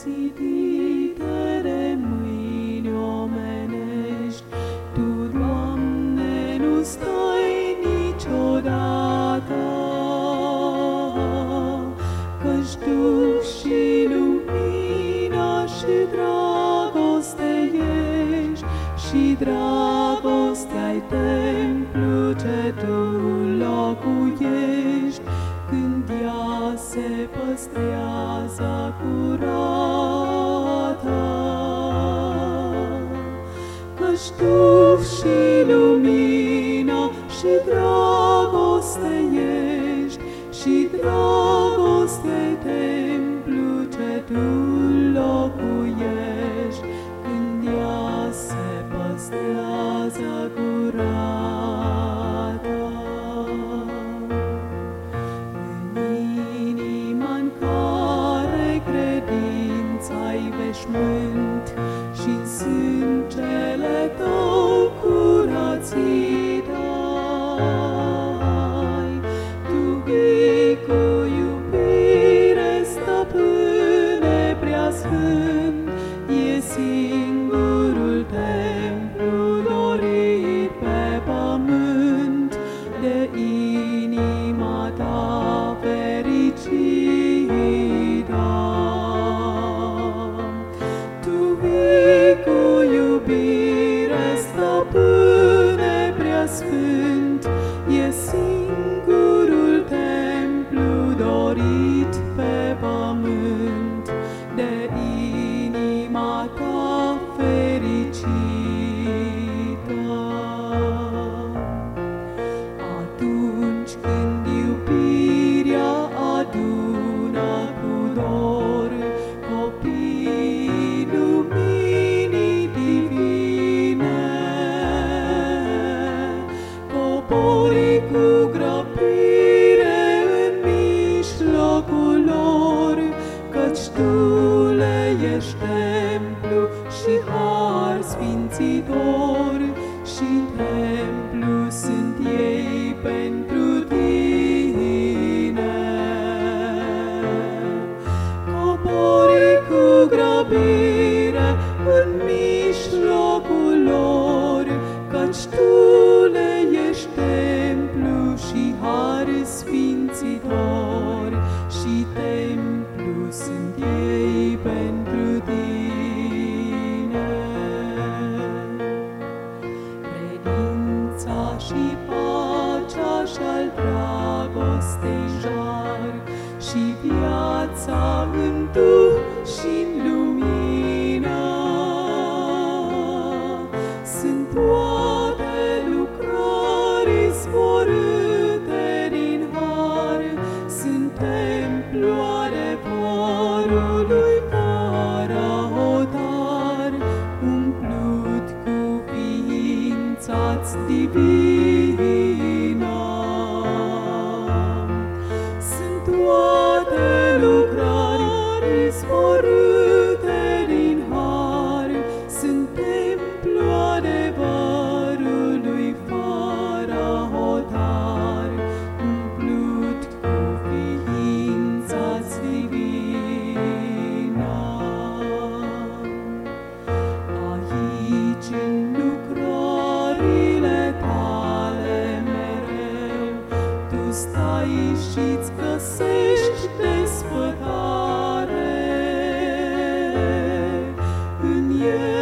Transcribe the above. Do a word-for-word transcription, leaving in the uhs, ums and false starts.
zidite de mâini omenești, Tu, Doamne, nu stai niciodată, căci Tu și lumina și dragoste ești, și dragostea-i templu ce Tu locuiești, când ea se păstrează curată. Căci Tu și lumina și dragoste ești, și dragostea-i templu ce Tu locuiești, când ea se păstrează curată. În inima-n care credința-i veșmânt, și-n sângele Tău curățit ai, Tu vii cu iubire, Stăpâne preasfânt, e singurul templu dorit pe pământ de inima Ta fericită. Tu vii cu iubire, Stăpâne preasfânt, e singurul templu dorit pe pământ de inima Ta fericită. Atunci când iubirea adună cu dor copiii luminii divine, cobori cu grăbire în mijlocul lor, căci Tu le ești templu și har sfințitor, și templu sunt ei pentru Tine. Cobori cu grăbire în mijlocul lor, căci Tu le ești templu și har sfințitor, și templu sunt ei pentru Tine. Credința și pacea și-al dragostei jar, și viața în Duh și-n lumină, sunt toate lucrări zborâte din har, sunt templu adevărului fără hotar, umplut cu ființa-ți divină. Sunt toate lucrări zborâte din har, sunt templu adevărului fără hotar, umplut cu ființa-ți divină. Aici în lucrările Tale mereu, Tu stai și-ți găsești desfătare în